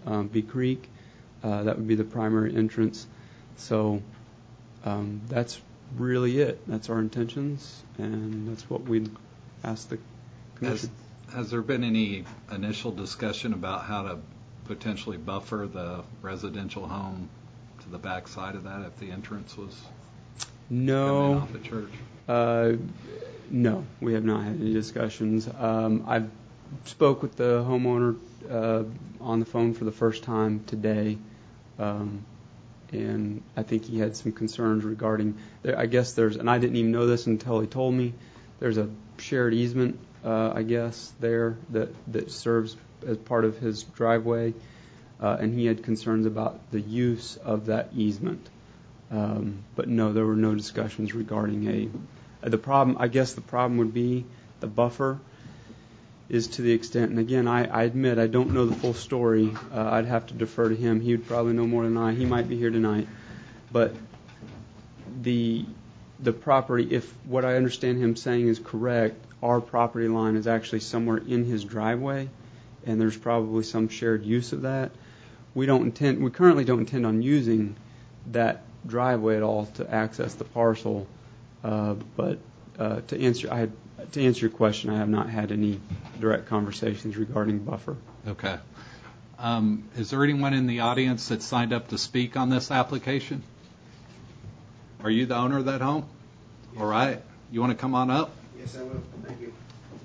Bee Creek. That would be the primary entrance. So that's really it. That's our intentions, and that's what we'd ask the commission. Has there been any initial discussion about how to potentially buffer the residential home to the back side of that if the entrance was coming off the church? No, we have not had any discussions. I spoke with the homeowner on the phone for the first time today, and I think he had some concerns regarding, I guess there's, and I didn't even know this until he told me, there's a shared easement, I guess, there that serves as part of his driveway, and he had concerns about the use of that easement. But no, there were no discussions regarding the problem. I guess the problem would be the buffer is to the extent, and again, I admit I don't know the full story. I'd have to defer to him. He would probably know more than I. He might be here tonight. But the property, if what I understand him saying is correct, our property line is actually somewhere in his driveway, and there's probably some shared use of that. We currently don't intend on using that driveway at all to access the parcel. But to answer your question, I have not had any direct conversations regarding buffer. Okay. Is there anyone in the audience that signed up to speak on this application? Are you the owner of that home? Yes. All right. You want to come on up? Yes, I will. Thank you.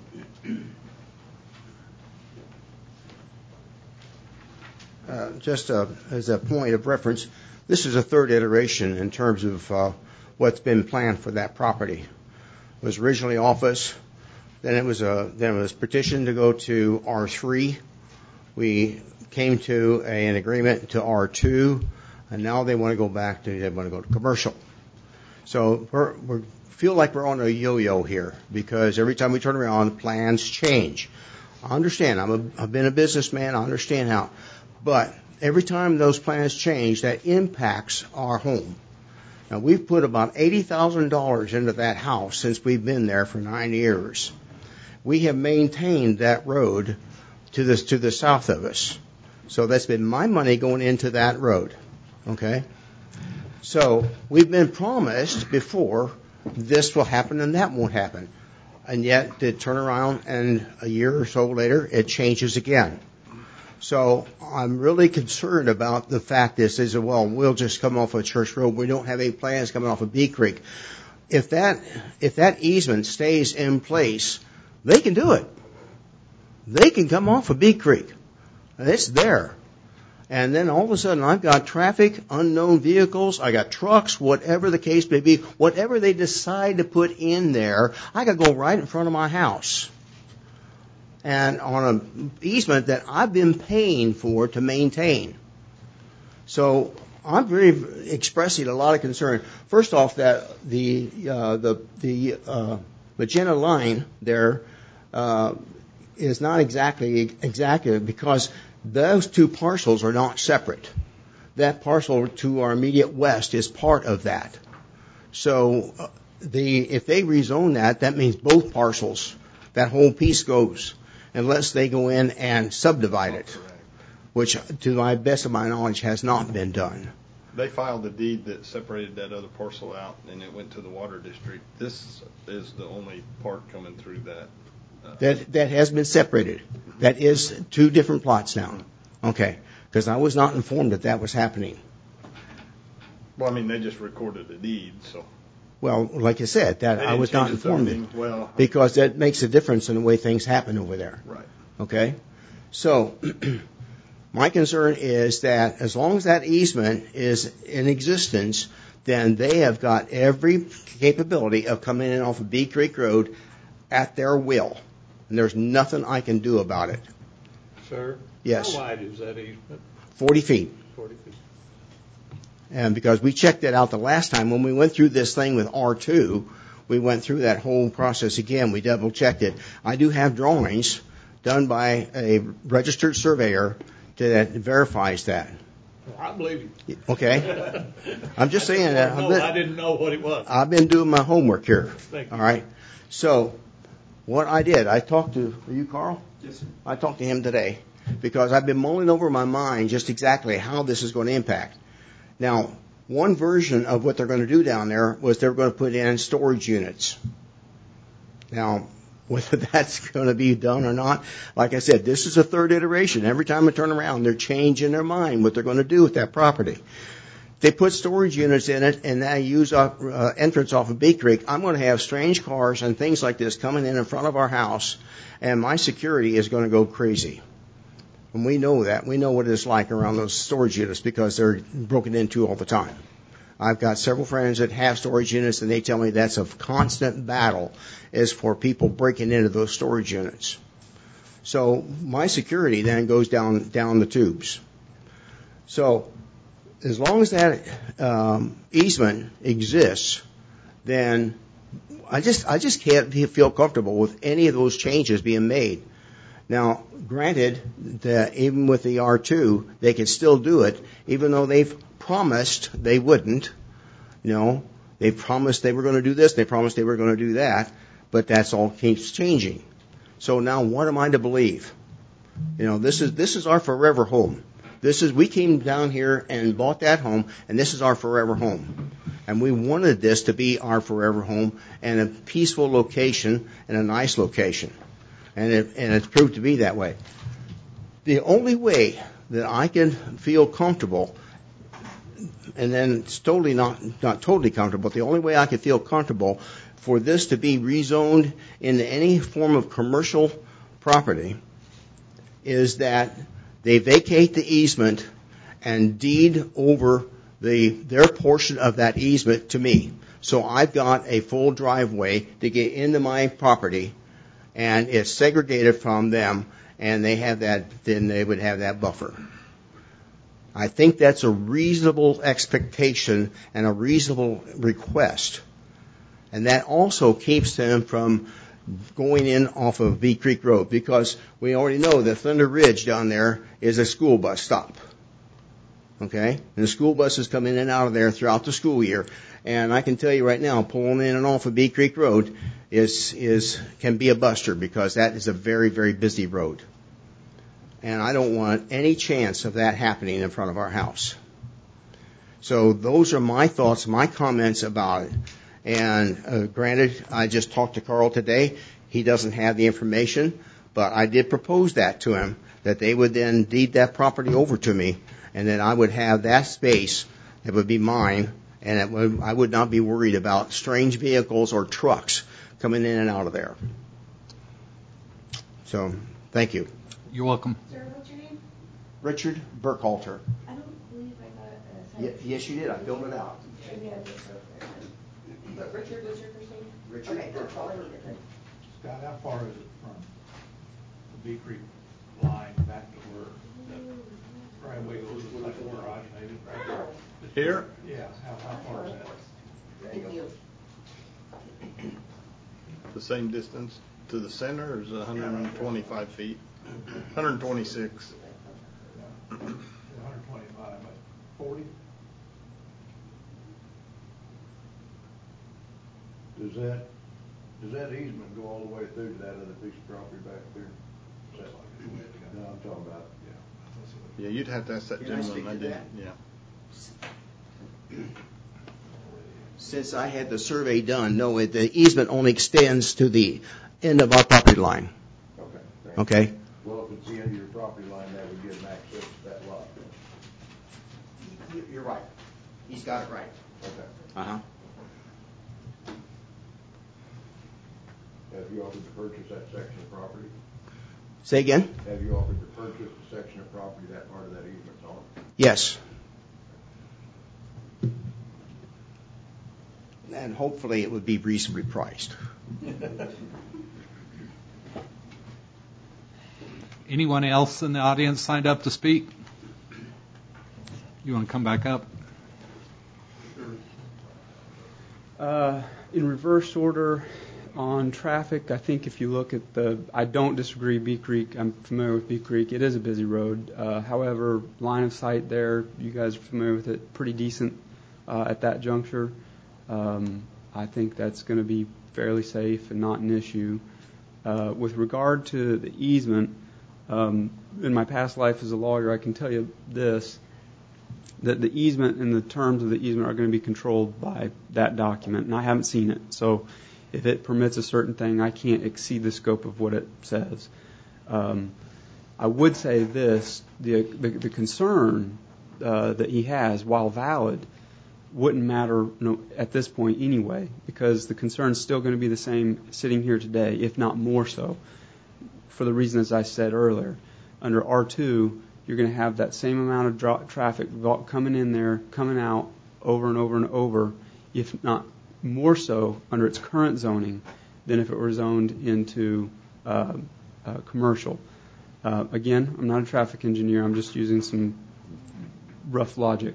Just as a point of reference, this is a third iteration in terms of what's been planned for that property. It was originally office, then it was petitioned to go to R3. We came to an agreement to R2, and now they want to go to commercial. So we feel like we're on a yo-yo here because every time we turn around, plans change. I understand. I've been a businessman. I understand how. But every time those plans change, that impacts our home. Now, we've put about $80,000 into that house since we've been there for 9 years. We have maintained that road to the south of us. So that's been my money going into that road. Okay? So we've been promised before this will happen and that won't happen. And yet, they turn around and a year or so later, it changes again. So I'm really concerned about the fact is well, we'll just come off of Church Road. We don't have any plans coming off of Bee Creek. If that easement stays in place, they can do it. They can come off of Bee Creek. It's there. And then all of a sudden I've got traffic, unknown vehicles, I got trucks, whatever the case may be, whatever they decide to put in there, I got to go right in front of my house. And on an easement that I've been paying for to maintain. So I'm very expressing a lot of concern. First off, that the Magenta line there is not exactly because those two parcels are not separate. That parcel to our immediate west is part of that. So if they rezone that means both parcels, that whole piece goes. Unless they go in and subdivide it, which, to my best of my knowledge, has not been done. They filed a deed that separated that other parcel out, and it went to the water district. This is the only part coming through that. That has been separated. That is two different plots now. Okay, because I was not informed that was happening. Well, I mean, they just recorded a deed, so. Well, like I said, that I was not informed because that makes a difference in the way things happen over there. Right. Okay? So, my concern is that as long as that easement is in existence, then they have got every capability of coming in off of Bee Creek Road at their will. And there's nothing I can do about it. Sir? Yes. How wide is that easement? 40 feet. 40 feet. And because we checked that out the last time when we went through this thing with R2, we went through that whole process again. We double checked it. I do have drawings done by a registered surveyor that verifies that. Well, I believe you. Okay. I'm just saying that. I didn't know what it was. I've been doing my homework here. Thank you. All right. So what I did, I talked to, are you Carl? Yes, sir. I talked to him today. because I've been mulling over in my mind just exactly how this is going to impact. Now, one version of what they're going to do down there was they're going to put in storage units. Now, whether that's going to be done or not, like I said, this is a third iteration. Every time I turn around, they're changing their mind what they're going to do with that property. They put storage units in it, and I use entrance off of Bee Creek. I'm going to have strange cars and things like this coming in front of our house, and my security is going to go crazy. And we know that. We know what it's like around those storage units because they're broken into all the time. I've got several friends that have storage units, and they tell me that's a constant battle is for people breaking into those storage units. So my security then goes down the tubes. So as long as that easement exists, then I just can't feel comfortable with any of those changes being made. Now, granted, that even with the R2, they can still do it, even though they've promised they wouldn't. You know, they promised they were going to do this, they promised they were going to do that, but that's all keeps changing. So now, what am I to believe? You know, this is our forever home. We came down here and bought that home, and this is our forever home. And we wanted this to be our forever home and a peaceful location and a nice location. And it's proved to be that way. The only way that I can feel comfortable, and then it's totally not totally comfortable, but the only way I can feel comfortable for this to be rezoned into any form of commercial property is that they vacate the easement and deed over their portion of that easement to me. So I've got a full driveway to get into my property, and it's segregated from them, and then they would have that buffer. I think that's a reasonable expectation and a reasonable request. And that also keeps them from going in off of Bee Creek Road, because we already know that Thunder Ridge down there is a school bus stop. Okay? And the school buses come in and out of there throughout the school year. And I can tell you right now, pulling in and off of Bee Creek Road can be a buster, because that is a very, very busy road. And I don't want any chance of that happening in front of our house. So those are my thoughts, my comments about it. And granted, I just talked to Carl today. He doesn't have the information, but I did propose that to him, that they would then deed that property over to me, and then I would have that space that would be mine, and I would not be worried about strange vehicles or trucks coming in and out of there. So, thank you. You're welcome. Sir, what's your name? Richard Burkhalter. I don't believe I got a Yes, you did. I filled it out. Maybe I missed it. But Richard was your first name? Richard Okay, that's all I needed then. Scott, how far is it from the Bee Creek line back to where the driveway goes to like the garage maybe? Here? Yeah, how far is that? Thank you. The same distance to the center is 125 feet. 126. 125, but 40? Does that easement go all the way through to that other piece of property back there? No, I'm talking about. Yeah, you'd have to ask that gentleman. I didn't. Yeah. Since I had the survey done, no, the easement only extends to the end of our property line. Okay. Okay? Well, if it's the end of your property line, that would give them access to that lot. You're right. He's got it right. Okay. Uh-huh. Have you offered to purchase that section of property? Say again? Have you offered to purchase the section of property that part of that easement's on? Yes. And hopefully it would be reasonably priced. Anyone else in the audience signed up to speak? You want to come back up? In reverse order on traffic, I think if you look at I don't disagree, Bee Creek, I'm familiar with Bee Creek. It is a busy road. However, line of sight there, you guys are familiar with it, pretty decent at that juncture. I think that's going to be fairly safe and not an issue. With regard to the easement, in my past life as a lawyer, I can tell you this, that the easement and the terms of the easement are going to be controlled by that document, and I haven't seen it. So if it permits a certain thing, I can't exceed the scope of what it says. I would say this, the concern that he has, while valid, wouldn't matter at this point anyway, because the concern is still going to be the same sitting here today, if not more so, for the reasons I said earlier. Under R2, you're going to have that same amount of traffic coming in there, coming out over and over and over, if not more so under its current zoning than if it were zoned into commercial. Again, I'm not a traffic engineer. I'm just using some rough logic.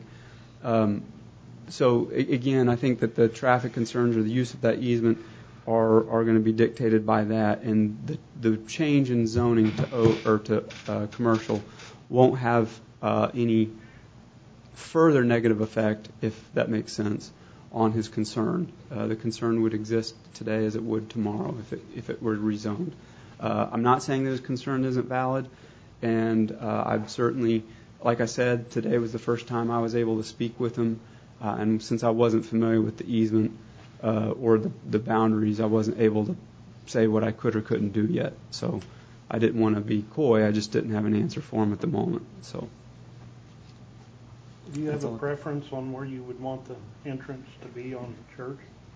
So again, I think that the traffic concerns or the use of that easement are going to be dictated by that, and the change in zoning to commercial won't have any further negative effect, if that makes sense, on his concern. The concern would exist today as it would tomorrow if it were rezoned. I'm not saying that his concern isn't valid, and I've certainly, like I said, today was the first time I was able to speak with him, and since I wasn't familiar with the easement or the boundaries, I wasn't able to say what I could or couldn't do yet. So I didn't want to be coy. I just didn't have an answer for him at the moment. So. Do you have a preference on where you would want the entrance to be on the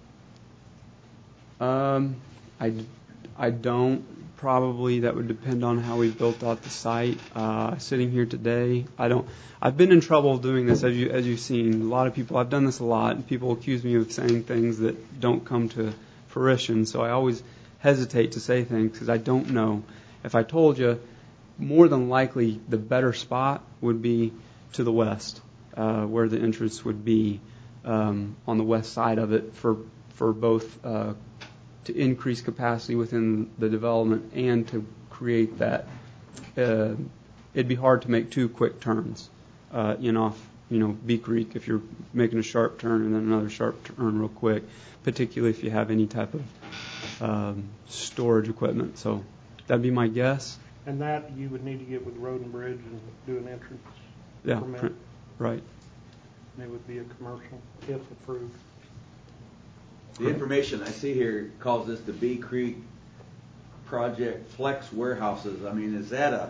church? I don't. Probably that would depend on how we built out the site. Sitting here today, I don't. I've been in trouble doing this, as you've seen. A lot of people. I've done this a lot, and people accuse me of saying things that don't come to fruition. So I always hesitate to say things because I don't know. If I told you, more than likely the better spot would be to the west, where the entrance would be on the west side of it for both to increase capacity within the development and to create that. It'd be hard to make two quick turns in off Bee Creek if you're making a sharp turn and then another sharp turn real quick, particularly if you have any type of storage equipment. So that'd be my guess. And that you would need to get with Road and Bridge and do an entrance permit. Right. And it would be a commercial if approved. The information I see here calls this the Bee Creek Project Flex Warehouses. I mean,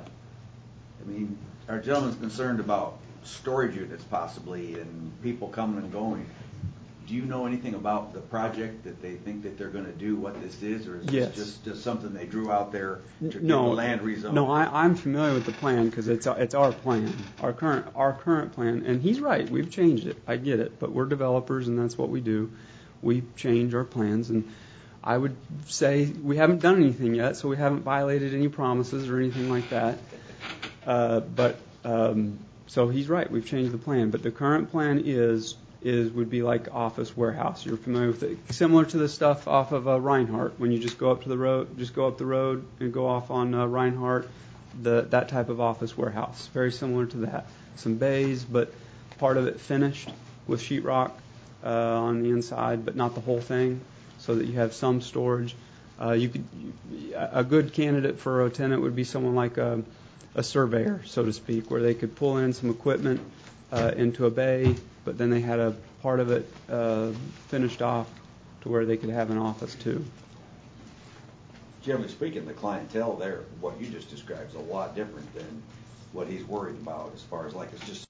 our gentleman's concerned about storage units possibly and people coming and going. Do you know anything about the project that they think that they're going to do, what this is, or is this just something they drew out there to get the land rezoned? No, I'm familiar with the plan because it's our plan, our current plan, and he's right. We've changed it. I get it, but we're developers, and that's what we do. We change our plans, and I would say we haven't done anything yet, so we haven't violated any promises or anything like that. So he's right. We've changed the plan, but the current plan would be like office warehouse. You're familiar with it, similar to the stuff off of Reinhardt when you just go up the road and go off on Reinhardt. That type of office warehouse, very similar to that. Some bays, but part of it finished with sheetrock on the inside, but not the whole thing, so that you have some storage. A good candidate for a tenant would be someone like a surveyor, so to speak, where they could pull in some equipment into a bay, but then they had a part of it finished off to where they could have an office too. Generally speaking, the clientele there, what you just described, is a lot different than what he's worried about as far as like it's just